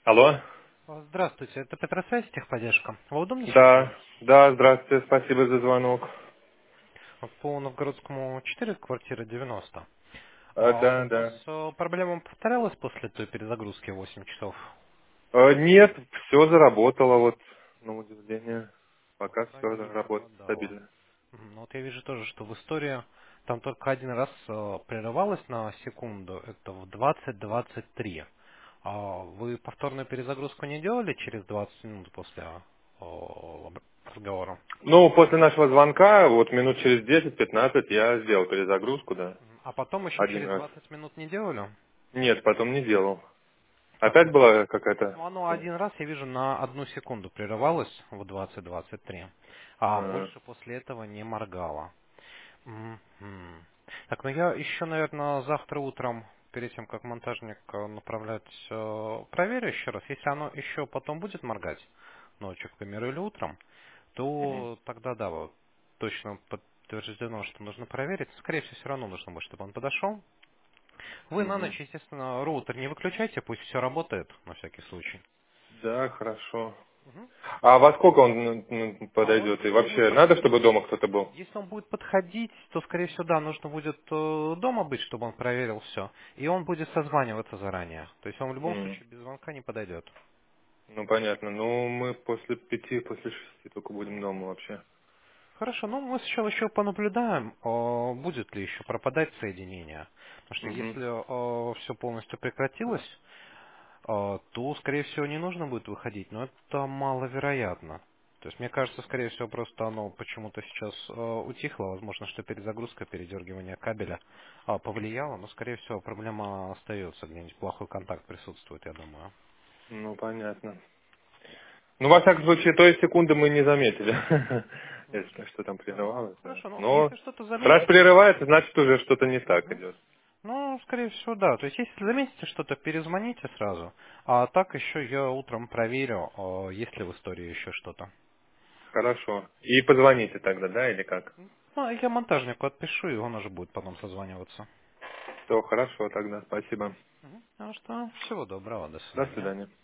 Алло? Здравствуйте, это Петросвязь, техподдержка. Вы удобно сейчас Да, говорить? да, здравствуйте, спасибо за звонок. По Новгородскому 4, квартира 90. Да, У вас да. проблема повторялась после той перезагрузки 8 часов? Нет, все заработало, вот, на удивление. Пока Пока все не работает пропадало. стабильно. Ну вот я вижу тоже, что в истории там только один раз прерывалось на секунду, это в 20:23. Вы повторную перезагрузку не делали через 20 минут после разговора? Ну, после нашего звонка, вот минут через 10-15 я сделал перезагрузку, да, А потом еще один через раз. 20 минут не делали? Нет, потом не делал. Так, Опять была какая-то... ну, оно один раз, я вижу, на 1 секунду прерывалось в 20:23, а А, больше после этого не моргало. Мгм. Так, ну я еще, наверное, завтра утром, перед тем, как монтажник направлять, проверю еще раз. Если оно еще потом будет моргать, ночью, к примеру, или утром, мгм, то тогда да, вот, точно подтверждено, что нужно проверить. Скорее всего, все равно нужно будет, чтобы он подошел. Вы на мгм. ночь, естественно, роутер не выключайте, пусть все работает, на всякий случай. Да, хорошо. Мгм. А во сколько он Он, подойдет? И если он будет вообще, надо, подходить, чтобы дома кто-то был? если он будет подходить, то, скорее всего, да, нужно будет дома быть, чтобы он проверил все. И он будет созваниваться заранее. То есть он в любом М. случае без звонка не подойдет. Ну, понятно. Ну, мы после 5, после 6 только будем дома вообще. Хорошо, ну мы сначала еще понаблюдаем, будет ли еще пропадать соединение. Потому что Мгм. если все полностью прекратилось, то, скорее всего, не нужно будет выходить, но это маловероятно. То есть, мне кажется, скорее всего, просто оно почему-то сейчас утихло. Возможно, что перезагрузка, передергивание кабеля повлияло, но, скорее всего, проблема остается. Где-нибудь плохой контакт присутствует, я думаю. Ну, понятно. Ну, во всяком случае, той секунды мы не заметили, если что там Так, ну, прерывалось, да. хорошо. Ну, Но если что-то раз заметите... прерывается, значит уже что-то не так Мгм. идет. Ну, скорее всего, да. То есть, если заметите что-то, перезвоните сразу. А так еще я утром проверю, есть ли в истории еще что-то. Хорошо. И позвоните тогда, да, или как? Ну, я монтажнику отпишу, и он уже будет потом созваниваться. Все, хорошо тогда, спасибо. Ну что, всего доброго, до До свидания. свидания.